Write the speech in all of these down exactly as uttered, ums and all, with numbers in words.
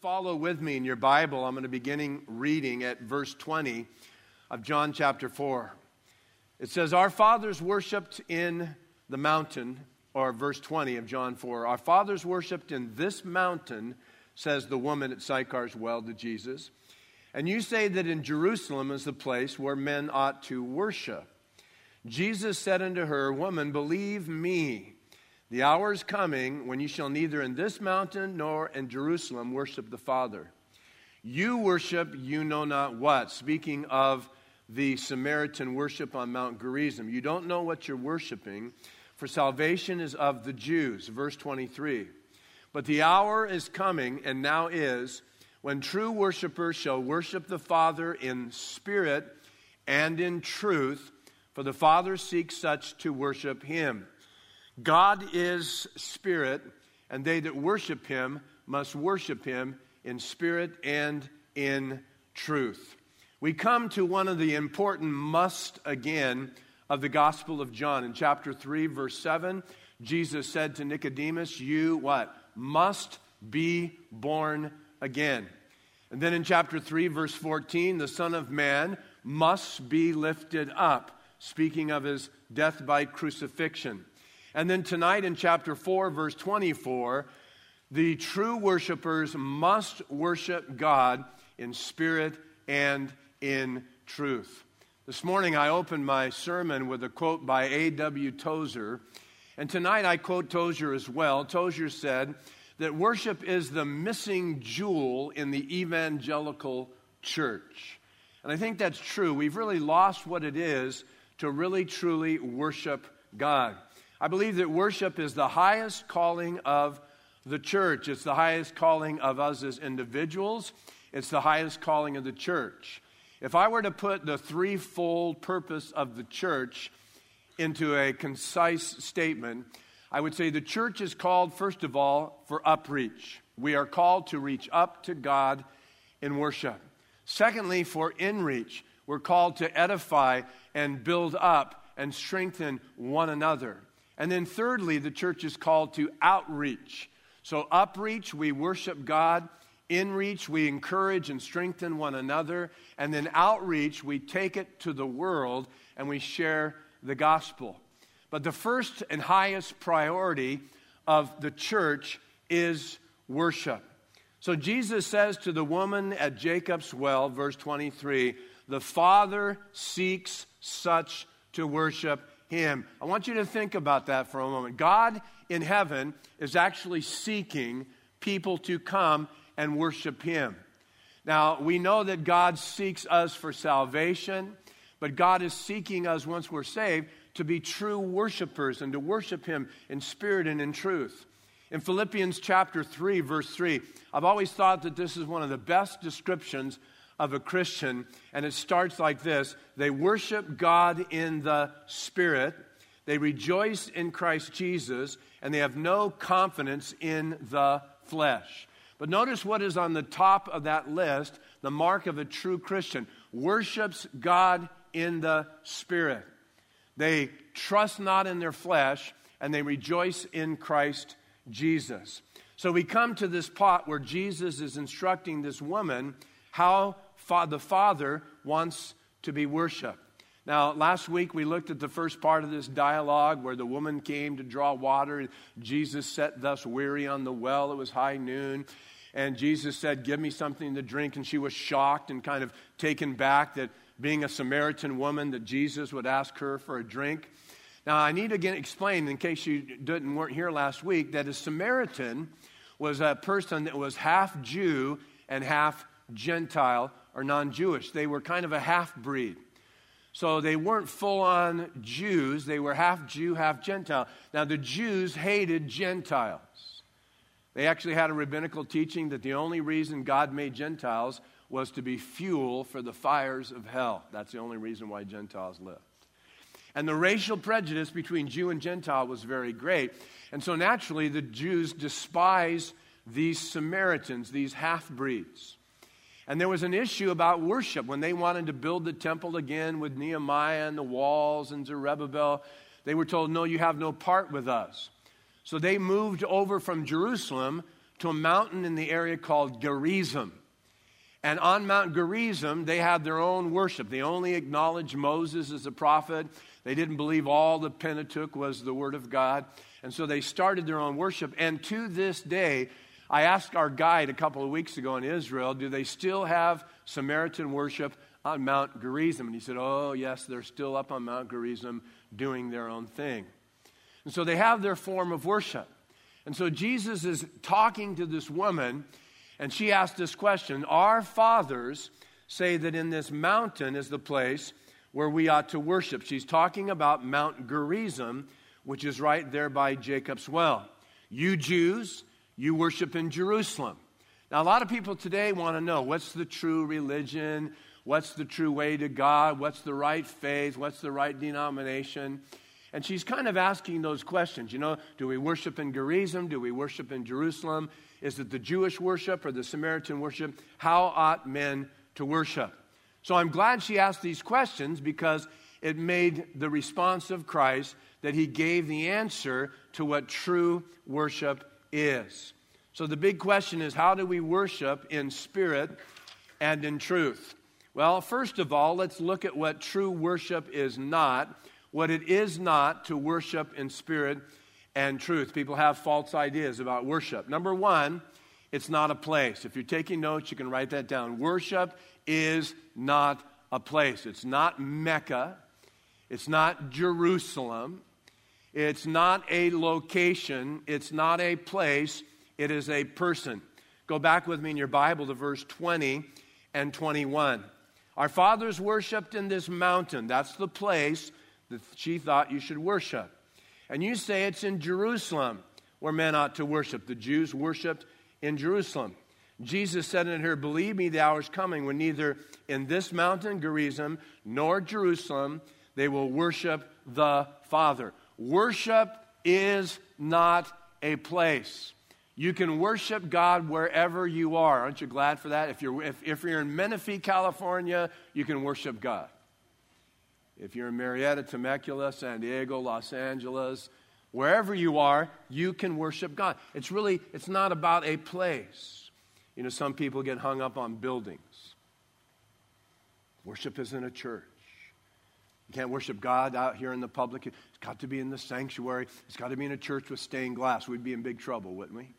follow with me in your Bible, I'm going to be beginning reading at verse twenty of John chapter four. It says, our fathers worshipped in the mountain, or verse twenty of John four. Our fathers worshipped in this mountain, says the woman at Sychar's well to Jesus. And you say that in Jerusalem is the place where men ought to worship. Jesus said unto her, woman, believe me, the hour is coming when you shall neither in this mountain nor in Jerusalem worship the Father. You worship you know not what. Speaking of the Samaritan worship on Mount Gerizim. You don't know what you're worshiping, for salvation is of the Jews. Verse twenty-three. But the hour is coming, and now is, when true worshipers shall worship the Father in spirit and in truth, for the Father seeks such to worship him. God is spirit, and they that worship him must worship him in spirit and in truth. We come to one of the important must again of the Gospel of John. In chapter three, verse seven, Jesus said to Nicodemus, you what? Must be born again. And then in chapter three, verse fourteen, the Son of Man must be lifted up, speaking of his death by crucifixion. And then tonight in chapter four, verse twenty-four, the true worshipers must worship God in spirit and in truth. This morning I opened my sermon with a quote by A W Tozer. And tonight I quote Tozer as well. Tozer said that worship is the missing jewel in the evangelical church. And I think that's true. We've really lost what it is to really truly worship God. I believe that worship is the highest calling of the church. It's the highest calling of us as individuals. It's the highest calling of the church. If I were to put the threefold purpose of the church into a concise statement, I would say the church is called, first of all, for upreach. We are called to reach up to God in worship. Secondly, for inreach. We're called to edify and build up and strengthen one another. And then thirdly, the church is called to outreach. So upreach, we worship God. Inreach, we encourage and strengthen one another. And then outreach, we take it to the world and we share the gospel. But the first and highest priority of the church is worship. So Jesus says to the woman at Jacob's well, verse twenty-three, the Father seeks such to worship him. I want you to think about that for a moment. God in heaven is actually seeking people to come and worship him. Now, we know that God seeks us for salvation, but God is seeking us once we're saved to be true worshipers and to worship him in spirit and in truth. In Philippians chapter three, verse three, I've always thought that this is one of the best descriptions of a Christian, and it starts like this. They worship God in the Spirit, they rejoice in Christ Jesus, and they have no confidence in the flesh. But notice what is on the top of that list, the mark of a true Christian. Worships God in the Spirit. They trust not in their flesh, and they rejoice in Christ Jesus. So we come to this part where Jesus is instructing this woman how the Father wants to be worshiped. Now, last week we looked at the first part of this dialogue where the woman came to draw water. Jesus sat thus weary on the well. It was high noon. And Jesus said, give me something to drink. And she was shocked and kind of taken back that being a Samaritan woman, that Jesus would ask her for a drink. Now, I need to again explain, in case you didn't weren't here last week, that a Samaritan was a person that was half Jew and half Gentile or non-Jewish. They were kind of a half-breed. So they weren't full-on Jews. They were half Jew, half Gentile. Now, the Jews hated Gentiles. They actually had a rabbinical teaching that the only reason God made Gentiles was to be fuel for the fires of hell. That's the only reason why Gentiles lived. And the racial prejudice between Jew and Gentile was very great. And so naturally, the Jews despised these Samaritans, these half-breeds. And there was an issue about worship. When they wanted to build the temple again with Nehemiah and the walls and Zerubbabel, they were told, no, you have no part with us. So they moved over from Jerusalem to a mountain in the area called Gerizim. And on Mount Gerizim, they had their own worship. They only acknowledged Moses as a prophet. They didn't believe all the Pentateuch was the Word of God. And so they started their own worship. And to this day, I asked our guide a couple of weeks ago in Israel, do they still have Samaritan worship on Mount Gerizim? And he said, oh, yes, they're still up on Mount Gerizim doing their own thing. And so they have their form of worship. And so Jesus is talking to this woman, and she asked this question, our fathers say that in this mountain is the place where we ought to worship. She's talking about Mount Gerizim, which is right there by Jacob's well. You Jews, you worship in Jerusalem. Now, a lot of people today want to know, what's the true religion? What's the true way to God? What's the right faith? What's the right denomination? And she's kind of asking those questions. You know, do we worship in Gerizim? Do we worship in Jerusalem? Is it the Jewish worship or the Samaritan worship? How ought men to worship? So I'm glad she asked these questions, because it made the response of Christ that he gave the answer to what true worship is. So the big question is, how do we worship in spirit and in truth? Well, first of all, let's look at what true worship is not, what it is not to worship in spirit and truth. People have false ideas about worship. Number one, it's not a place. If you're taking notes, you can write that down. Worship is not a place. It's not Mecca. It's not Jerusalem. It's not a location. It's not a place. It is a person. Go back with me in your Bible to verse twenty and twenty-one. Our fathers worshipped in this mountain. That's the place that she thought you should worship. And you say it's in Jerusalem where men ought to worship. The Jews worshipped in Jerusalem. Jesus said in her, believe me, the hour is coming when neither in this mountain, Gerizim, nor Jerusalem, they will worship the Father. Worship is not a place. You can worship God wherever you are. Aren't you glad for that? If you're, if, if you're in Menifee, California, you can worship God. If you're in Marietta, Temecula, San Diego, Los Angeles, wherever you are, you can worship God. It's really, it's not about a place. You know, some people get hung up on buildings. Worship isn't a church. You can't worship God out here in the public. It's got to be in the sanctuary. It's got to be in a church with stained glass. We'd be in big trouble, wouldn't we?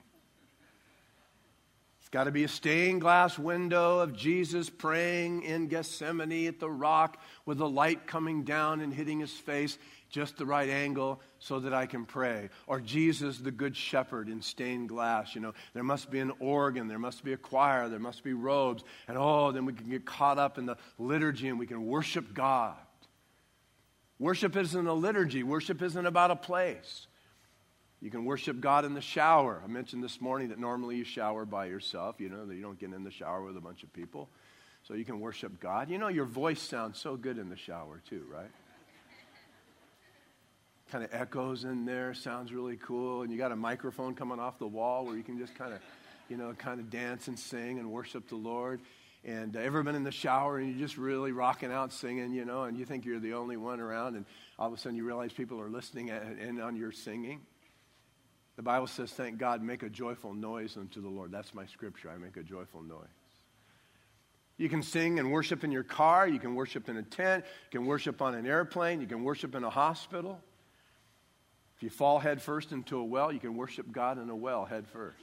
It's got to be a stained glass window of Jesus praying in Gethsemane at the rock with the light coming down and hitting his face just the right angle so that I can pray. Or Jesus, the good shepherd, in stained glass. You know, there must be an organ, there must be a choir, there must be robes. And oh, then we can get caught up in the liturgy and we can worship God. Worship isn't a liturgy. Worship isn't about a place. You can worship God in the shower. I mentioned this morning that normally you shower by yourself. You know, that you don't get in the shower with a bunch of people. So you can worship God. You know, your voice sounds so good in the shower too, right? Kind of echoes in there, sounds really cool. And you got a microphone coming off the wall where you can just kind of, you know, kind of dance and sing and worship the Lord. And uh, ever been in the shower and you're just really rocking out singing, you know, and you think you're the only one around, and all of a sudden you realize people are listening at, in on your singing? The Bible says, thank God, make a joyful noise unto the Lord. That's my scripture. I make a joyful noise. You can sing and worship in your car. You can worship in a tent. You can worship on an airplane. You can worship in a hospital. If you fall head first into a well, you can worship God in a well head first.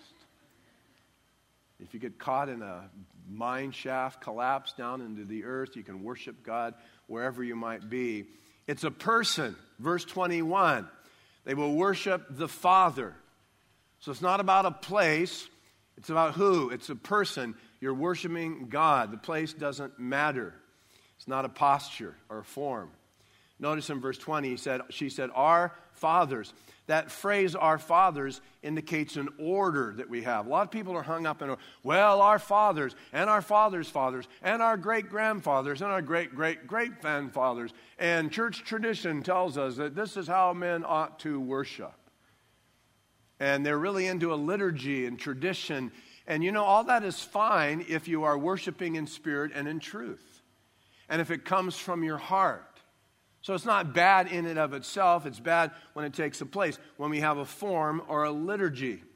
If you get caught in a mine shaft, collapse down into the earth, you can worship God wherever you might be. It's a person. Verse twenty-one. They will worship the Father. So it's not about a place. It's about who? It's a person. You're worshiping God. The place doesn't matter. It's not a posture or a form. Notice in verse twenty, he said, she said, our fathers. That phrase, our fathers, indicates an order that we have. A lot of people are hung up in, well, our fathers, and our fathers' fathers, and our great-grandfathers, and our great-great-great-grandfathers. And church tradition tells us that this is how men ought to worship. And they're really into a liturgy and tradition. And you know, all that is fine if you are worshiping in spirit and in truth. And if it comes from your heart. So it's not bad in and of itself. It's bad when it takes a place, when we have a form or a liturgy.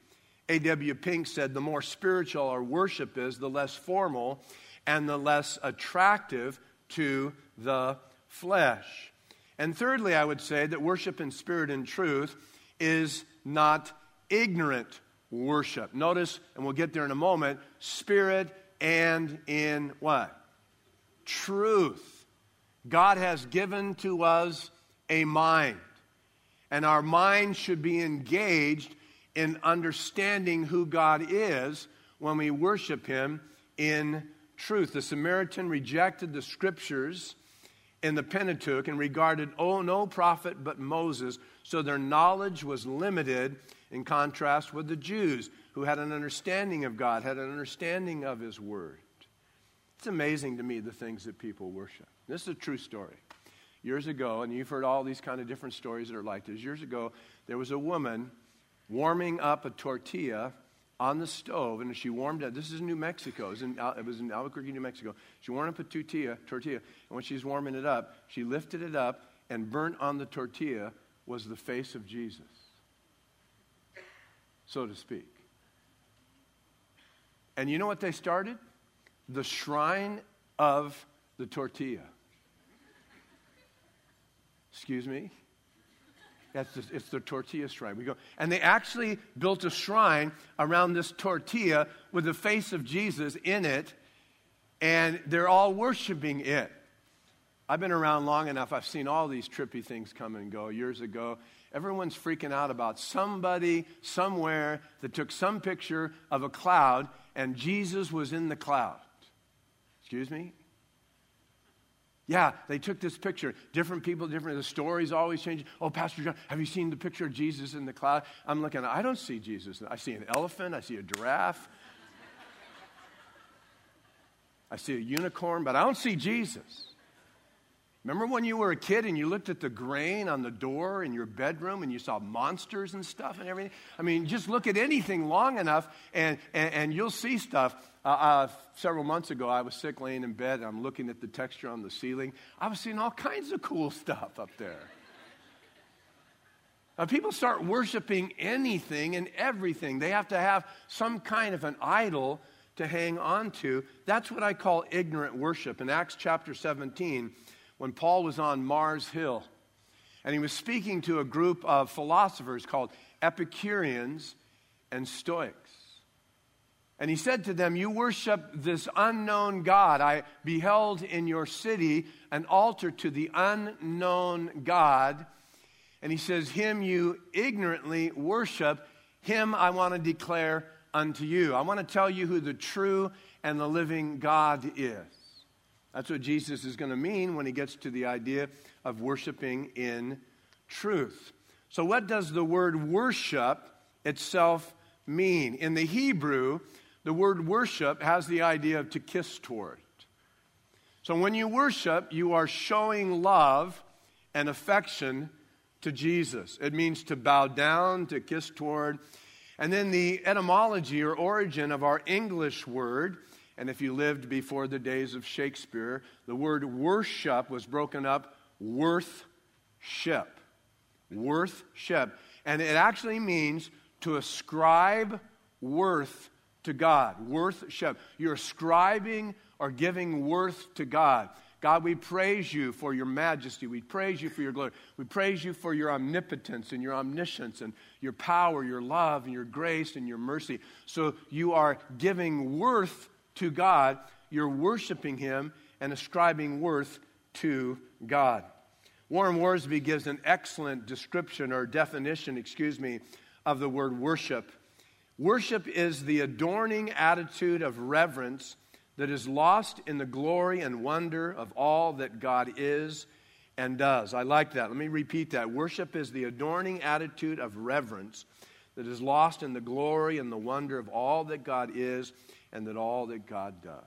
A W Pink said, the more spiritual our worship is, the less formal and the less attractive to the flesh. And thirdly, I would say that worship in spirit and truth is not ignorant worship. Notice, and we'll get there in a moment, spirit and in what? Truth. God has given to us a mind, and our mind should be engaged in understanding who God is when we worship Him in truth. The Samaritan rejected the scriptures in the Pentateuch and regarded, oh, no prophet but Moses, so their knowledge was limited in contrast with the Jews who had an understanding of God, had an understanding of His Word. It's amazing to me the things that people worship. This is a true story. Years ago, and you've heard all these kind of different stories that are like this. Years ago, there was a woman warming up a tortilla on the stove, and she warmed it. This is in New Mexico. It was in, it was in Albuquerque, New Mexico. She warmed up a tortilla, tortilla, and when she's warming it up, she lifted it up, and burnt on the tortilla was the face of Jesus, so to speak. And you know what they started? The shrine of the tortilla. Excuse me? That's just, it's the tortilla shrine. We go, and they actually built a shrine around this tortilla with the face of Jesus in it, and they're all worshiping it. I've been around long enough. I've seen all these trippy things come and go. Years ago, everyone's freaking out about somebody somewhere that took some picture of a cloud, and Jesus was in the cloud. Excuse me? Yeah, they took this picture. Different people, different, the stories always change. Oh, Pastor John, have you seen the picture of Jesus in the cloud? I'm looking, I don't see Jesus. I see an elephant. I see a giraffe. I see a unicorn, but I don't see Jesus. Remember when you were a kid and you looked at the grain on the door in your bedroom and you saw monsters and stuff and everything? I mean, just look at anything long enough and, and, and you'll see stuff. Uh, uh, several months ago, I was sick laying in bed, and I'm looking at the texture on the ceiling. I was seeing all kinds of cool stuff up there. Now, people start worshiping anything and everything. They have to have some kind of an idol to hang on to. That's what I call ignorant worship. In Acts chapter seventeen, when Paul was on Mars Hill, and he was speaking to a group of philosophers called Epicureans and Stoics. And he said to them, you worship this unknown God. I beheld in your city an altar to the unknown God. And he says, him you ignorantly worship, him I want to declare unto you. I want to tell you who the true and the living God is. That's what Jesus is going to mean when he gets to the idea of worshiping in truth. So what does the word worship itself mean? In the Hebrew, the word worship has the idea of to kiss toward. So when you worship, you are showing love and affection to Jesus. It means to bow down, to kiss toward. And then the etymology or origin of our English word, and if you lived before the days of Shakespeare, the word worship was broken up worth-ship. Worth-ship. And it actually means to ascribe worth to God. Worth-ship. You're ascribing or giving worth to God. God, we praise you for your majesty. We praise you for your glory. We praise you for your omnipotence and your omniscience and your power, your love and your grace and your mercy. So you are giving worth to God. You're worshiping him and ascribing worth to God. Warren Worsby gives an excellent description or definition, excuse me, of the word worship. Worship is the adorning attitude of reverence that is lost in the glory and wonder of all that God is and does. I like that. Let me repeat that. Worship is the adorning attitude of reverence that is lost in the glory and the wonder of all that God is and that all that God does.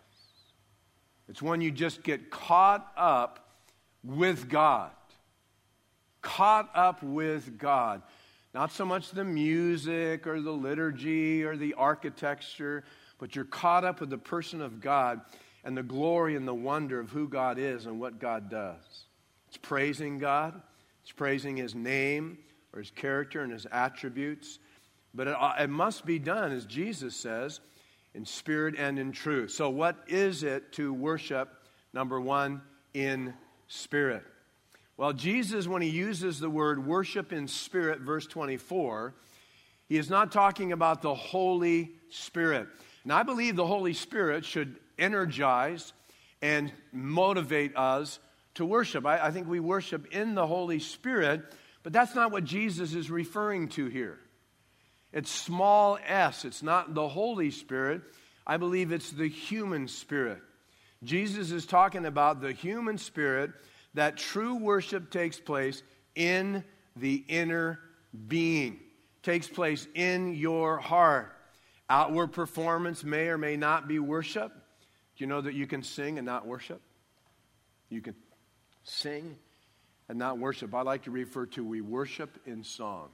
It's when you just get caught up with God. Caught up with God. Not so much the music or the liturgy or the architecture, but you're caught up with the person of God and the glory and the wonder of who God is and what God does. It's praising God. It's praising his name or his character and his attributes. But it, uh, it must be done, as Jesus says, in spirit and in truth. So what is it to worship, number one, in spirit? Well, Jesus, when he uses the word worship in spirit, verse twenty-four, he is not talking about the Holy Spirit. And I believe the Holy Spirit should energize and motivate us to worship. I, I think we worship in the Holy Spirit, but that's not what Jesus is referring to here. It's small s. It's not the Holy Spirit. I believe it's the human spirit. Jesus is talking about the human spirit, that true worship takes place in the inner being, takes place in your heart. Outward performance may or may not be worship. Do you know that you can sing and not worship? You can sing and not worship. I like to refer to we worship in song.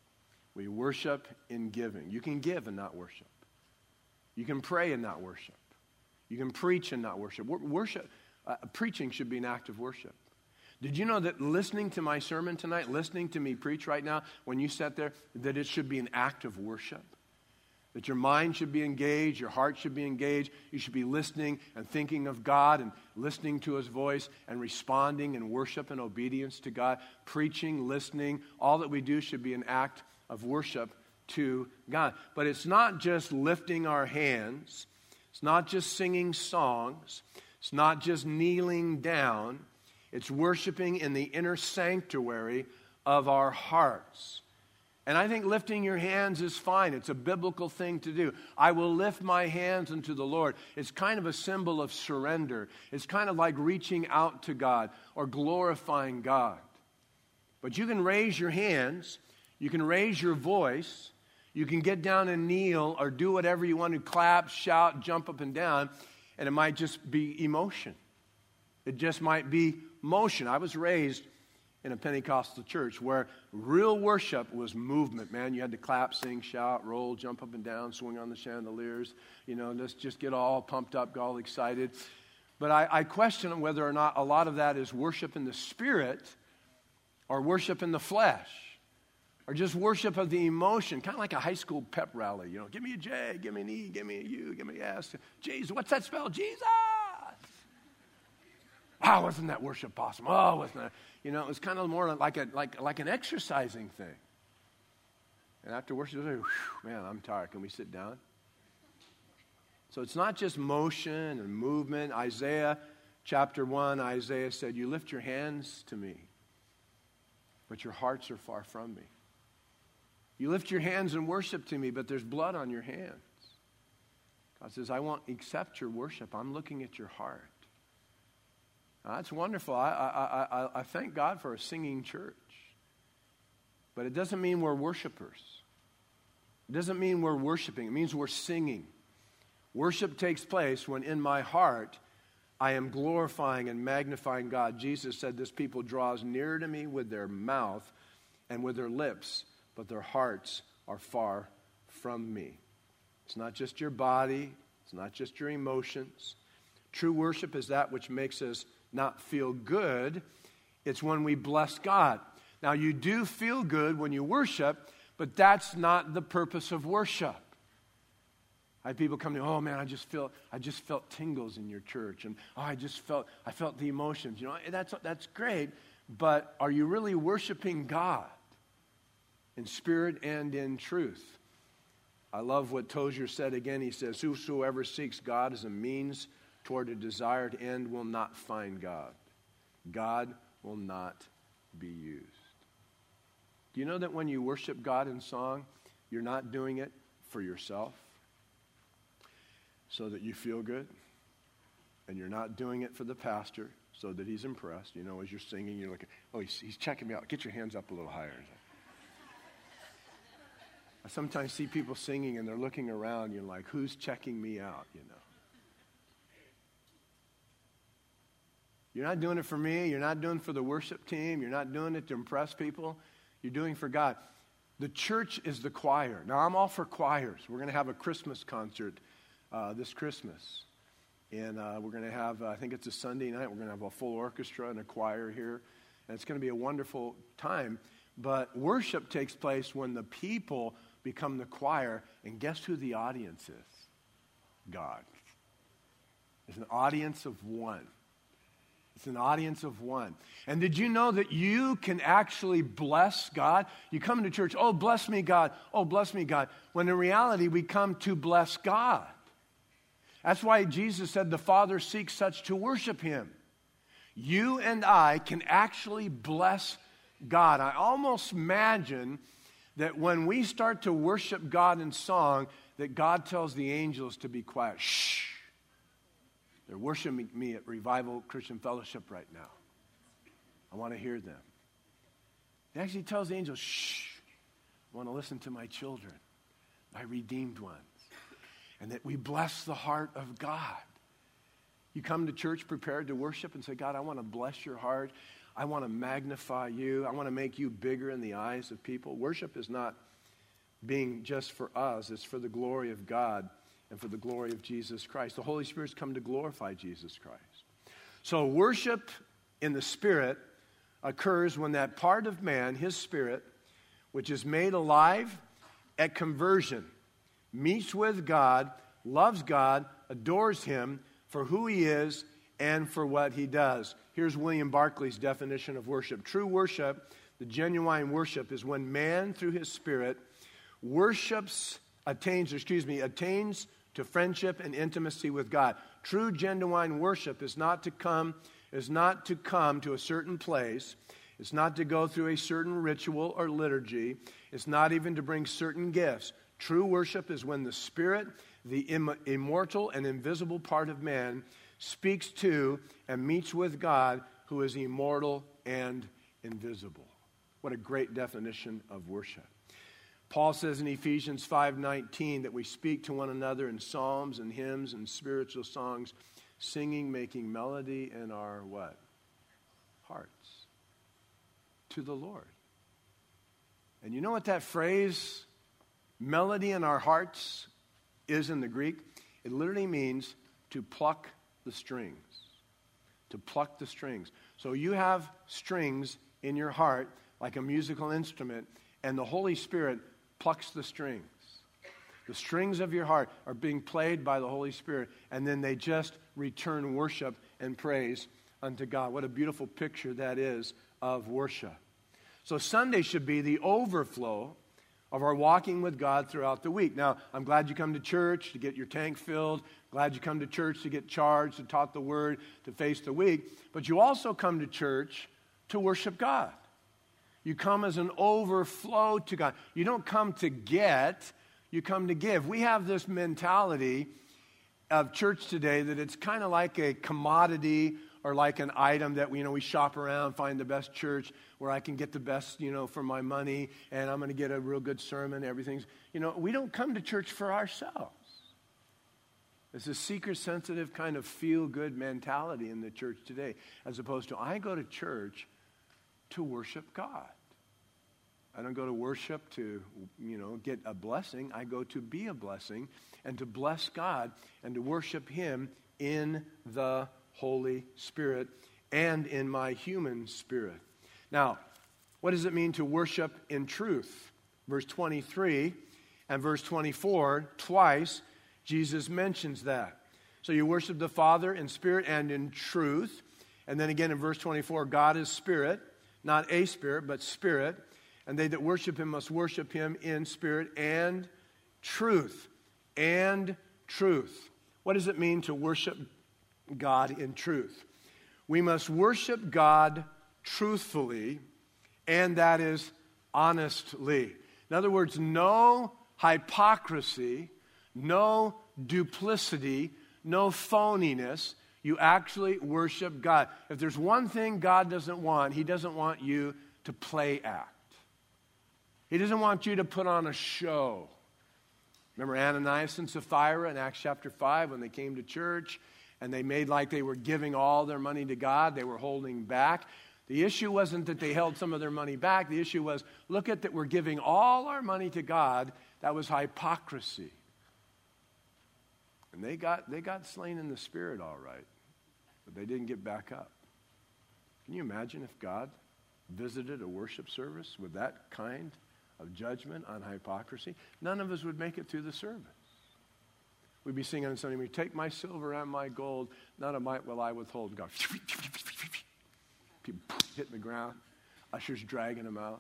We worship in giving. You can give and not worship. You can pray and not worship. You can preach and not worship. Worship, uh, preaching should be an act of worship. Did you know that listening to my sermon tonight, listening to me preach right now, when you sat there, that it should be an act of worship? That your mind should be engaged, your heart should be engaged. You should be listening and thinking of God and listening to His voice and responding in worship and obedience to God. Preaching, listening, all that we do should be an act of worship to God. But it's not just lifting our hands. It's not just singing songs. It's not just kneeling down. It's worshiping in the inner sanctuary of our hearts. And I think lifting your hands is fine. It's a biblical thing to do. I will lift my hands unto the Lord. It's kind of a symbol of surrender. It's kind of like reaching out to God or glorifying God. But you can raise your hands. You can raise your voice. You can get down and kneel or do whatever you want to, clap, shout, jump up and down. And it might just be emotion. It just might be motion. I was raised in a Pentecostal church where real worship was movement, man. You had to clap, sing, shout, roll, jump up and down, swing on the chandeliers. You know, let's just get all pumped up, get all excited. But I, I question whether or not a lot of that is worship in the spirit or worship in the flesh or just worship of the emotion, kind of like a high school pep rally. You know, give me a J, give me an E, give me a U, give me an S. Jesus, what's that spell? Jesus! Oh, wasn't that worship awesome? Oh, wasn't that? You know, it was kind of more like a like like an exercising thing. And after worship, like, man, I'm tired. Can we sit down? So it's not just motion and movement. Isaiah chapter one, Isaiah said, "You lift your hands to me, but your hearts are far from me. You lift your hands and worship to me, but there's blood on your hands." God says, "I won't accept your worship. I'm looking at your heart." Now, that's wonderful. I, I, I, I thank God for a singing church. But it doesn't mean we're worshipers. It doesn't mean we're worshiping. It means we're singing. Worship takes place when in my heart I am glorifying and magnifying God. Jesus said, "This people draws near to me with their mouth and with their lips, but their hearts are far from me." It's not just your body. It's not just your emotions. True worship is that which makes us not feel good. It's when we bless God. Now, you do feel good when you worship, but that's not the purpose of worship. I have people come to me, "Oh man, I just feel, I just felt tingles in your church, and oh, I just felt, I felt the emotions." You know, that's that's great, but are you really worshiping God in spirit and in truth? I love what Tozer said again. He says, "Whosoever seeks God as a means toward a desired end will not find God. God will not be used." Do you know that when you worship God in song, you're not doing it for yourself so that you feel good? And you're not doing it for the pastor so that he's impressed. You know, as you're singing, you're looking, "Oh, he's, he's checking me out. Get your hands up a little higher." I sometimes see people singing and they're looking around. You're like, "Who's checking me out?" You know. You're not doing it for me. You're not doing it for the worship team. You're not doing it to impress people. You're doing it for God. The church is the choir. Now, I'm all for choirs. We're going to have a Christmas concert uh, this Christmas. And uh, we're going to have, uh, I think it's a Sunday night, we're going to have a full orchestra and a choir here. And it's going to be a wonderful time. But worship takes place when the people become the choir, and guess who the audience is? God. It's an audience of one. It's an audience of one. And did you know that you can actually bless God? You come to church, oh, bless me, God. Oh, bless me, God. When in reality, we come to bless God. That's why Jesus said the Father seeks such to worship him. You and I can actually bless God. I almost imagine that when we start to worship God in song, that God tells the angels to be quiet. Shh. They're worshiping me at Revival Christian Fellowship right now. I want to hear them. He actually tells the angels, shh, I want to listen to my children, my redeemed ones. And that we bless the heart of God. You come to church prepared to worship and say, God, I want to bless your heart. I want to magnify you. I want to make you bigger in the eyes of people. Worship is not being just for us. It's for the glory of God and for the glory of Jesus Christ. The Holy Spirit's come to glorify Jesus Christ. So worship in the Spirit occurs when that part of man, his spirit, which is made alive at conversion, meets with God, loves God, adores him for who he is and for what he does. Here's William Barclay's definition of worship. True worship, the genuine worship, is when man, through his Spirit, worships, attains, excuse me, attains to friendship and intimacy with God. True genuine worship is not to come, is not to come to a certain place. It's not to go through a certain ritual or liturgy. It's not even to bring certain gifts. True worship is when the Spirit, the Im- immortal and invisible part of man, speaks to and meets with God, who is immortal and invisible. What a great definition of worship. Paul says in Ephesians five nineteen that we speak to one another in psalms and hymns and spiritual songs, singing, making melody in our what? Hearts. To the Lord. And you know what that phrase, melody in our hearts, is in the Greek? It literally means to pluck the strings. To pluck the strings. So you have strings in your heart like a musical instrument, and the Holy Spirit plucks the strings. The strings of your heart are being played by the Holy Spirit, and then they just return worship and praise unto God. What a beautiful picture that is of worship. So Sunday should be the overflow of our walking with God throughout the week. Now, I'm glad you come to church to get your tank filled. Glad you come to church to get charged, to taught the word, to face the week. But you also come to church to worship God. You come as an overflow to God. You don't come to get, you come to give. We have this mentality of church today that it's kind of like a commodity or like an item that we, you know, we shop around, find the best church where I can get the best, you know, for my money, and I'm going to get a real good sermon, everything's, you know, we don't come to church for ourselves. It's a seeker-sensitive kind of feel-good mentality in the church today, as opposed to I go to church to worship God. I don't go to worship to, you know, get a blessing. I go to be a blessing and to bless God and to worship him in the Holy Spirit and in my human spirit. Now, what does it mean to worship in truth? Verse twenty-three and verse twenty-four, twice, Jesus mentions that. So you worship the Father in spirit and in truth. And then again in verse twenty-four, God is spirit, not a spirit, but spirit. And they that worship him must worship him in spirit and truth. And truth. What does it mean to worship God in truth? We must worship God truthfully, and that is honestly. In other words, no hypocrisy, no duplicity, no phoniness. You actually worship God. If there's one thing God doesn't want, he doesn't want you to play act. He doesn't want you to put on a show. Remember Ananias and Sapphira in Acts chapter five when they came to church and they made like they were giving all their money to God. They were holding back. The issue wasn't that they held some of their money back. The issue was, look at that we're giving all our money to God. That was hypocrisy. And they got, they got slain in the spirit all right, but they didn't get back up. Can you imagine if God visited a worship service with that kind of judgment, on hypocrisy, none of us would make it through the service. We'd be singing on Sunday morning, take my silver and my gold, none of might will I withhold. God, people hitting the ground, ushers dragging them out.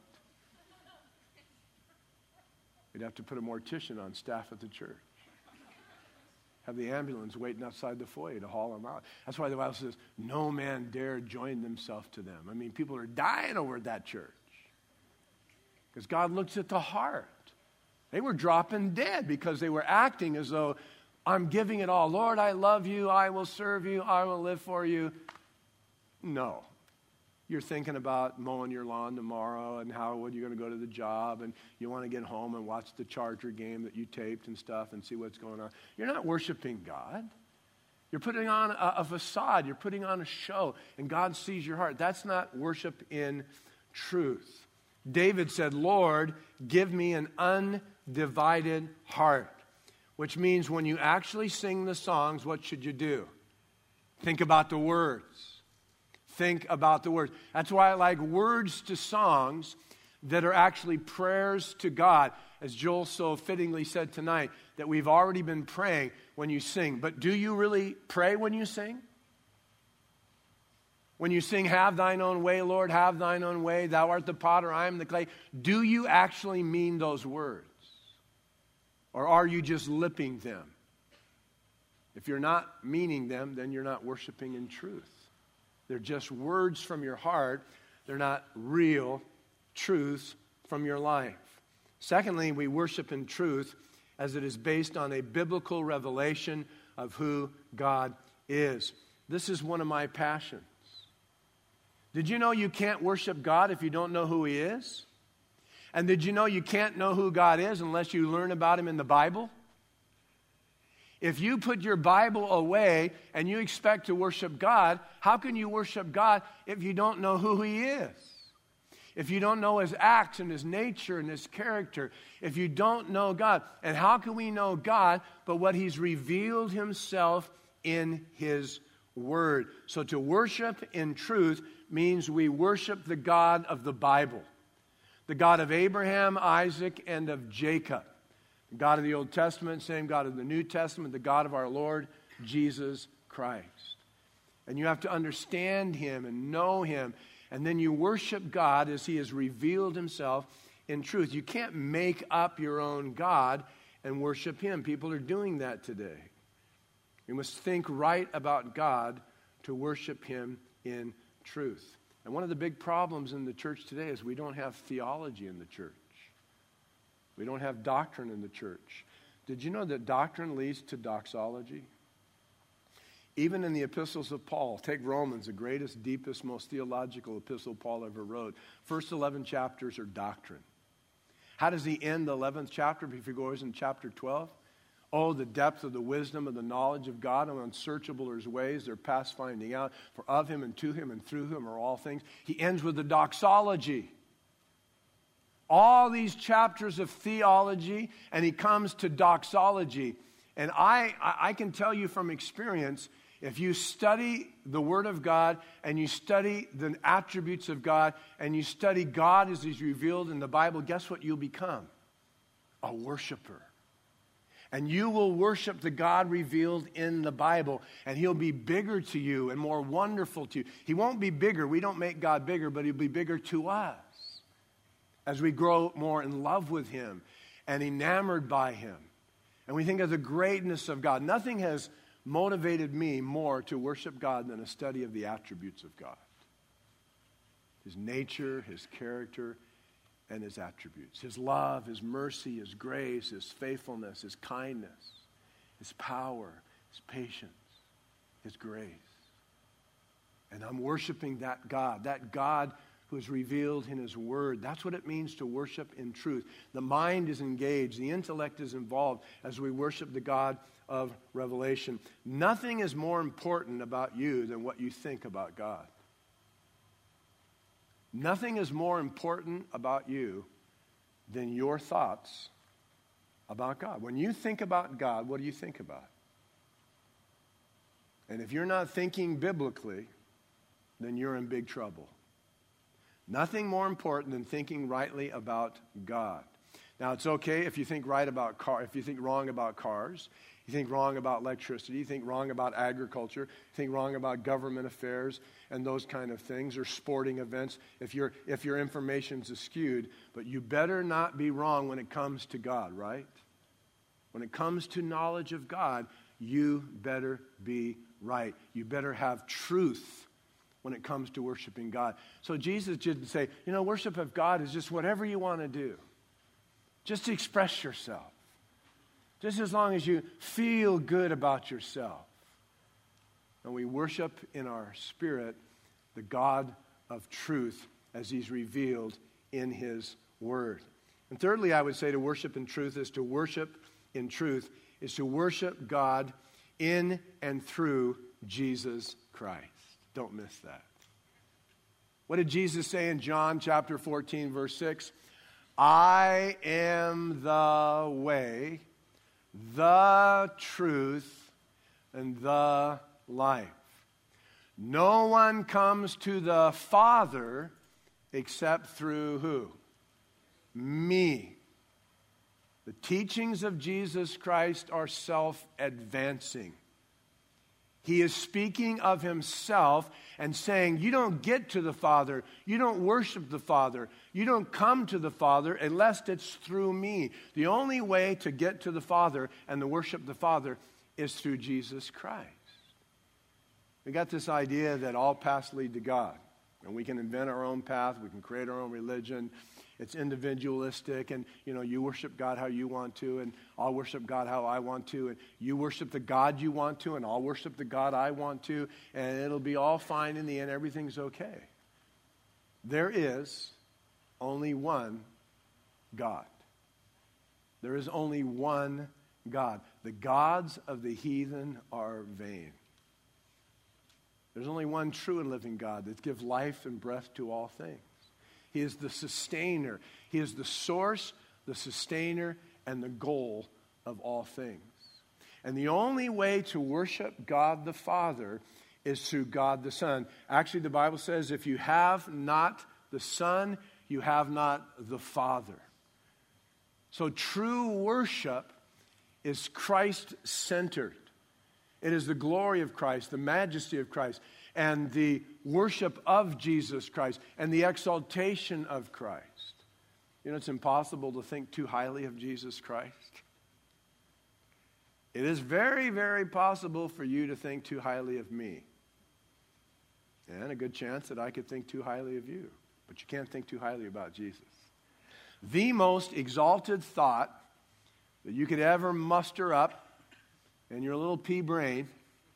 We'd have to put a mortician on staff at the church. Have the ambulance waiting outside the foyer to haul them out. That's why the Bible says, no man dare join themselves to them. I mean, people are dying over that church. Because God looks at the heart. They were dropping dead because they were acting as though, I'm giving it all. Lord, I love you. I will serve you. I will live for you. No. You're thinking about mowing your lawn tomorrow and how when you're going to go to the job and you want to get home and watch the Charger game that you taped and stuff and see what's going on. You're not worshiping God. You're putting on a, a facade. You're putting on a show, and God sees your heart. That's not worship in truth. David said, Lord, give me an undivided heart, which means when you actually sing the songs, what should you do? Think about the words. Think about the words. That's why I like words to songs that are actually prayers to God. As Joel so fittingly said tonight, that we've already been praying when you sing. But do you really pray when you sing? When you sing, have thine own way, Lord, have thine own way, thou art the potter, I am the clay. Do you actually mean those words? Or are you just lipping them? If you're not meaning them, then you're not worshiping in truth. They're just words from your heart. They're not real truths from your life. Secondly, we worship in truth as it is based on a biblical revelation of who God is. This is one of my passions. Did you know you can't worship God if you don't know who He is? And did you know you can't know who God is unless you learn about Him in the Bible? If you put your Bible away and you expect to worship God, how can you worship God if you don't know who He is? If you don't know His acts and His nature and His character, if you don't know God, and how can we know God but what He's revealed Himself in His Word? So to worship in truth means we worship the God of the Bible, the God of Abraham, Isaac, and of Jacob. The God of the Old Testament, same God of the New Testament, the God of our Lord Jesus Christ. And you have to understand Him and know Him, and then you worship God as He has revealed Himself in truth. You can't make up your own God and worship Him. People are doing that today. You must think right about God to worship Him in truth. And one of the big problems in the church today is we don't have theology in the church. We don't have doctrine in the church. Did you know that doctrine leads to doxology? Even in the epistles of Paul, take Romans, the greatest, deepest, most theological epistle Paul ever wrote. First eleven chapters are doctrine. How does he end the eleventh chapter if he goes in chapter twelve? Oh, the depth of the wisdom and the knowledge of God, and unsearchable are His ways, they're past finding out. For of Him and to Him and through Him are all things. He ends with the doxology. All these chapters of theology, and he comes to doxology. And I, I can tell you from experience, if you study the Word of God and you study the attributes of God and you study God as He's revealed in the Bible, guess what you'll become? A worshiper. And you will worship the God revealed in the Bible, and He'll be bigger to you and more wonderful to you. He won't be bigger. We don't make God bigger, but He'll be bigger to us as we grow more in love with Him and enamored by Him. And we think of the greatness of God. Nothing has motivated me more to worship God than a study of the attributes of God. His nature, His character, and His attributes. His love, His mercy, His grace, His faithfulness, His kindness, His power, His patience, His grace. And I'm worshiping that God, that God who is revealed in His Word. That's what it means to worship in truth. The mind is engaged. The intellect is involved as we worship the God of Revelation. Nothing is more important about you than what you think about God. Nothing is more important about you than your thoughts about God. When you think about God, what do you think about? And if you're not thinking biblically, then you're in big trouble. Nothing more important than thinking rightly about God. Now, it's okay if you think right about car, if you think wrong about cars, you think wrong about electricity, you think wrong about agriculture, you think wrong about government affairs and those kind of things, or sporting events, if your if your information's skewed. But you better not be wrong when it comes to God, right? When it comes to knowledge of God, you better be right. You better have truth when it comes to worshiping God. So Jesus didn't say, you know, worship of God is just whatever you want to do. Just express yourself. Just as long as you feel good about yourself. And we worship in our spirit the God of truth as he's revealed in his word. And thirdly, I would say to worship in truth is to worship in truth is to worship God in and through Jesus Christ. Don't miss that. What did Jesus say in John chapter fourteen, verse six? I am the way, the truth, and the life. No one comes to the Father except through who? Me. The teachings of Jesus Christ are self-advancing. He is speaking of himself and saying, you don't get to the Father, you don't worship the Father, you don't come to the Father unless it's through me. The only way to get to the Father and to worship the Father is through Jesus Christ. We got this idea that all paths lead to God, and we can invent our own path, we can create our own religion. It's individualistic, and, you know, you worship God how you want to, and I'll worship God how I want to, and you worship the God you want to, and I'll worship the God I want to, and it'll be all fine in the end. Everything's okay. There is only one God. There is only one God. The gods of the heathen are vain. There's only one true and living God that gives life and breath to all things. He is the sustainer. He is the source, the sustainer, and the goal of all things. And the only way to worship God the Father is through God the Son. Actually, the Bible says, if you have not the Son, you have not the Father. So true worship is Christ-centered. It is the glory of Christ, the majesty of Christ, and the worship of Jesus Christ, and the exaltation of Christ. You know, it's impossible to think too highly of Jesus Christ. It is very, very possible for you to think too highly of me. And a good chance that I could think too highly of you. But you can't think too highly about Jesus. The most exalted thought that you could ever muster up in your little pea brain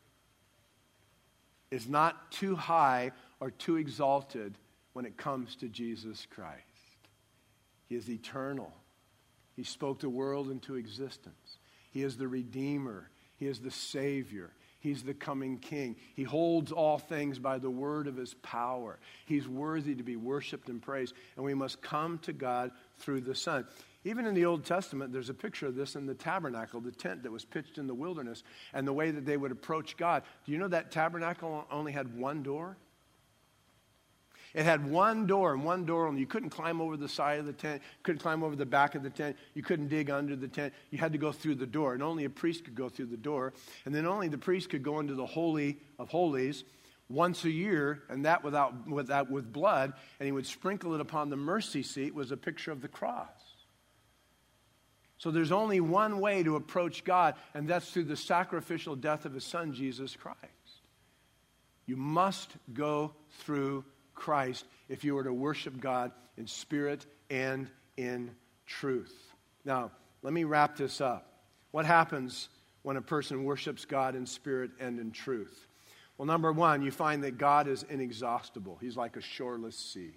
is not too high or too exalted when it comes to Jesus Christ. He is eternal. He spoke the world into existence. He is the Redeemer. He is the Savior. He's the coming King. He holds all things by the word of his power. He's worthy to be worshiped and praised, and we must come to God through the Son. Even in the Old Testament, there's a picture of this in the tabernacle, the tent that was pitched in the wilderness, and the way that they would approach God. Do you know that tabernacle only had one door? It had one door and one door only. You couldn't climb over the side of the tent. You couldn't climb over the back of the tent. You couldn't dig under the tent. You had to go through the door, and only a priest could go through the door. And then only the priest could go into the Holy of Holies once a year, and that without, without with blood, and he would sprinkle it upon the mercy seat, was a picture of the cross. So there's only one way to approach God, and that's through the sacrificial death of his Son, Jesus Christ. You must go through Christ if you were to worship God in spirit and in truth. Now, let me wrap this up. What happens when a person worships God in spirit and in truth? Well, number one, you find that God is inexhaustible. He's like a shoreless sea.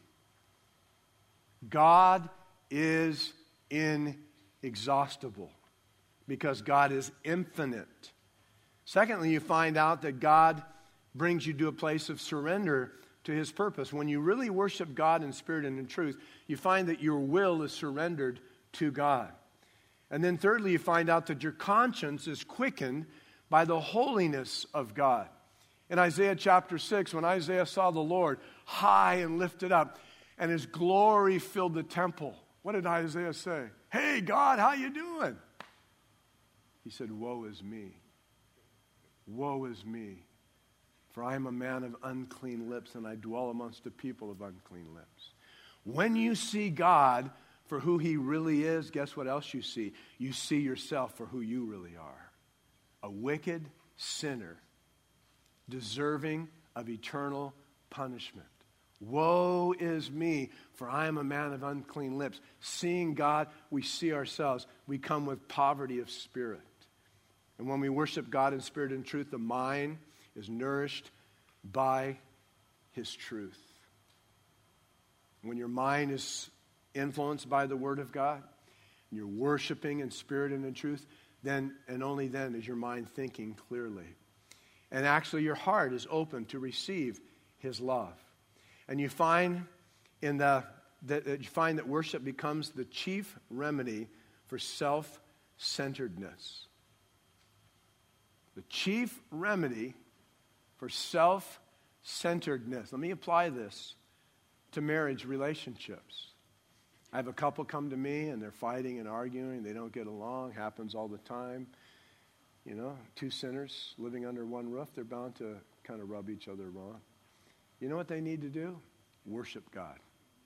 God is inexhaustible because God is infinite. Secondly, you find out that God brings you to a place of surrender to his purpose. When you really worship God in spirit and in truth, you find that your will is surrendered to God. And then thirdly, you find out that your conscience is quickened by the holiness of God. In Isaiah chapter six, when Isaiah saw the Lord high and lifted up, and his glory filled the temple. What did Isaiah say? Hey, God, how you doing? He said, woe is me. Woe is me. For I am a man of unclean lips, and I dwell amongst a people of unclean lips. When you see God for who he really is, guess what else you see? You see yourself for who you really are. A wicked sinner, deserving of eternal punishment. Woe is me, for I am a man of unclean lips. Seeing God, we see ourselves. We come with poverty of spirit. And when we worship God in spirit and truth, the mind is nourished by his truth. When your mind is influenced by the Word of God, and you're worshiping in spirit and in truth, then and only then is your mind thinking clearly. And actually your heart is open to receive his love. And you find in the that you find that worship becomes the chief remedy for self-centeredness. The chief remedy for self-centeredness. Let me apply this to marriage relationships. I have a couple come to me and they're fighting and arguing. They don't get along. Happens all the time. You know, two sinners living under one roof, they're bound to kind of rub each other wrong. You know what they need to do? Worship God.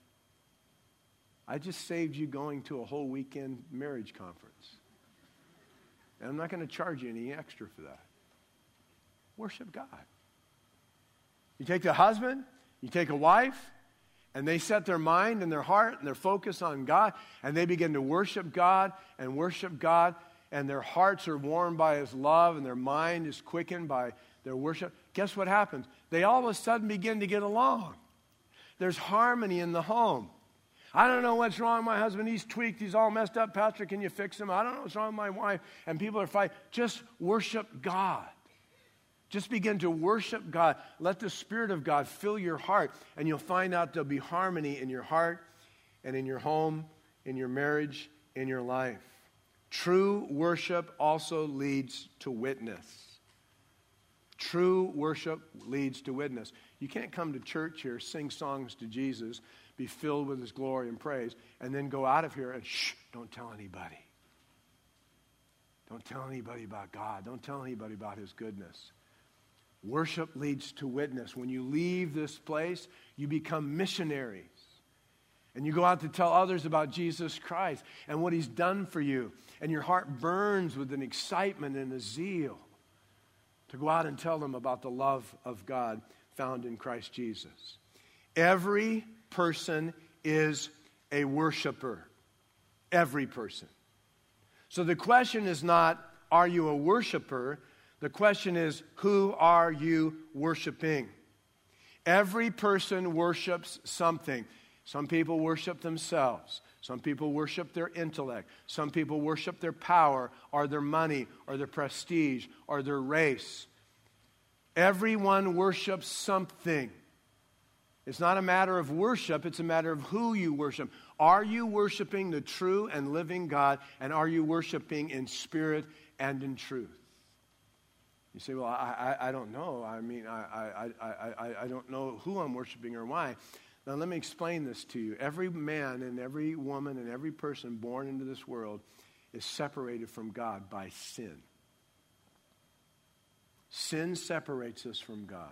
I just saved you going to a whole weekend marriage conference. And I'm not going to charge you any extra for that. Worship God. You take the husband, you take a wife, and they set their mind and their heart and their focus on God, and they begin to worship God and worship God, and their hearts are warmed by his love, and their mind is quickened by their worship. Guess what happens? They all of a sudden begin to get along. There's harmony in the home. I don't know what's wrong with my husband. He's tweaked. He's all messed up. Pastor, can you fix him? I don't know what's wrong with my wife. And people are fighting. Just worship God. Just begin to worship God. Let the Spirit of God fill your heart, and you'll find out there'll be harmony in your heart and in your home, in your marriage, in your life. True worship also leads to witness. True worship leads to witness. You can't come to church here, sing songs to Jesus, be filled with his glory and praise, and then go out of here and shh, don't tell anybody. Don't tell anybody about God. Don't tell anybody about his goodness. Worship leads to witness. When you leave this place, you become missionaries. And you go out to tell others about Jesus Christ and what he's done for you. And your heart burns with an excitement and a zeal to go out and tell them about the love of God found in Christ Jesus. Every person is a worshiper. Every person. So the question is not, are you a worshiper? The question is, who are you worshiping? Every person worships something. Some people worship themselves. Some people worship their intellect. Some people worship their power or their money or their prestige or their race. Everyone worships something. It's not a matter of worship, it's a matter of who you worship. Are you worshiping the true and living God, and are you worshiping in spirit and in truth? You say, well, I, I, I don't know. I mean, I, I, I, I don't know who I'm worshiping or why. Now, let me explain this to you. Every man and every woman and every person born into this world is separated from God by sin. Sin separates us from God.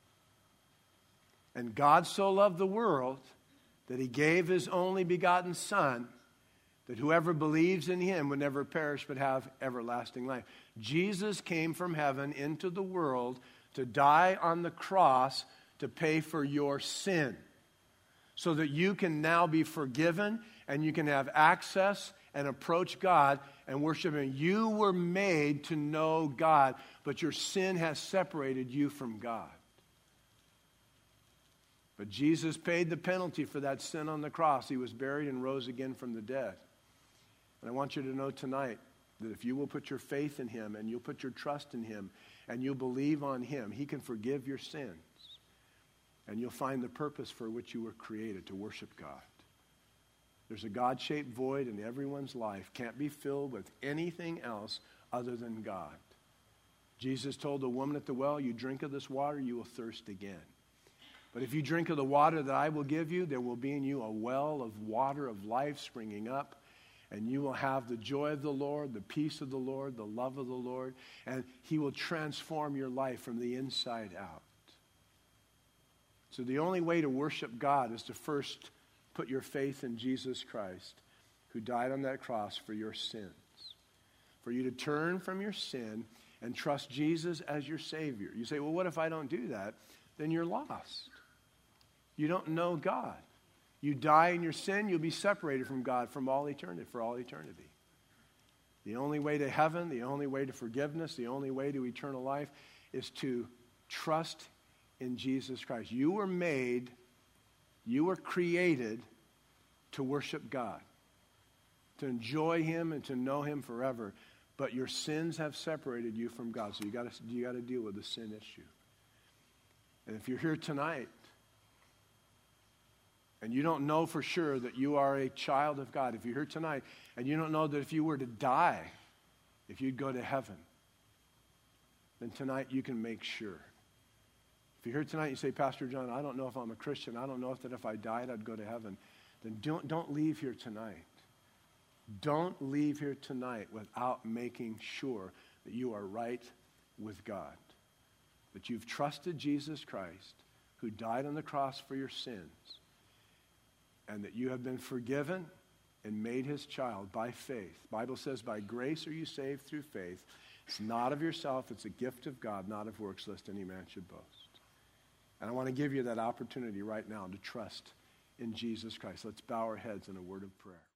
And God so loved the world that he gave his only begotten Son, that whoever believes in him would never perish but have everlasting life. Jesus came from heaven into the world to die on the cross to pay for your sin, so that you can now be forgiven and you can have access and approach God and worship him. You were made to know God, but your sin has separated you from God. But Jesus paid the penalty for that sin on the cross. He was buried and rose again from the dead. And I want you to know tonight that if you will put your faith in him and you'll put your trust in him and you'll believe on him, he can forgive your sins. And you'll find the purpose for which you were created, to worship God. There's a God-shaped void in everyone's life. Can't be filled with anything else other than God. Jesus told the woman at the well, you drink of this water, you will thirst again. But if you drink of the water that I will give you, there will be in you a well of water of life springing up, and you will have the joy of the Lord, the peace of the Lord, the love of the Lord, and he will transform your life from the inside out. So the only way to worship God is to first put your faith in Jesus Christ, who died on that cross for your sins. For you to turn from your sin and trust Jesus as your Savior. You say, well, what if I don't do that? Then you're lost. You don't know God. You die in your sin, you'll be separated from God from all eternity, for all eternity. The only way to heaven, the only way to forgiveness, the only way to eternal life is to trust in Jesus Christ. You were made, you were created to worship God, to enjoy him and to know him forever. But your sins have separated you from God. So you got to you got to deal with the sin issue. And if you're here tonight and you don't know for sure that you are a child of God, if you're here tonight and you don't know that if you were to die, if you'd go to heaven, then tonight you can make sure. If you're here tonight and you say, Pastor John, I don't know if I'm a Christian. I don't know if that if I died, I'd go to heaven. Then don't, don't leave here tonight. Don't leave here tonight without making sure that you are right with God. That you've trusted Jesus Christ, who died on the cross for your sins, and that you have been forgiven and made his child by faith. The Bible says, by grace are you saved through faith. It's not of yourself, it's a gift of God, not of works, lest any man should boast. And I want to give you that opportunity right now to trust in Jesus Christ. Let's bow our heads in a word of prayer.